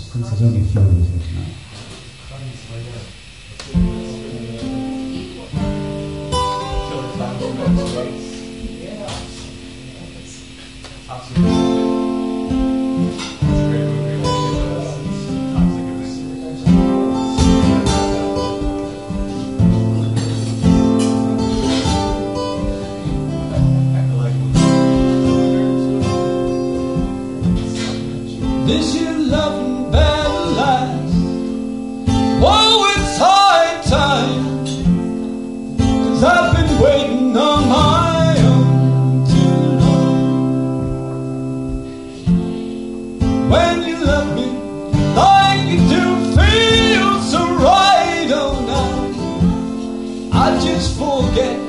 sensazioni chiuse, no? This year loving better lies. Oh, it's high time, 'cause I've been waiting on my own too long. When you love me like you do, feel so right, oh now I just forget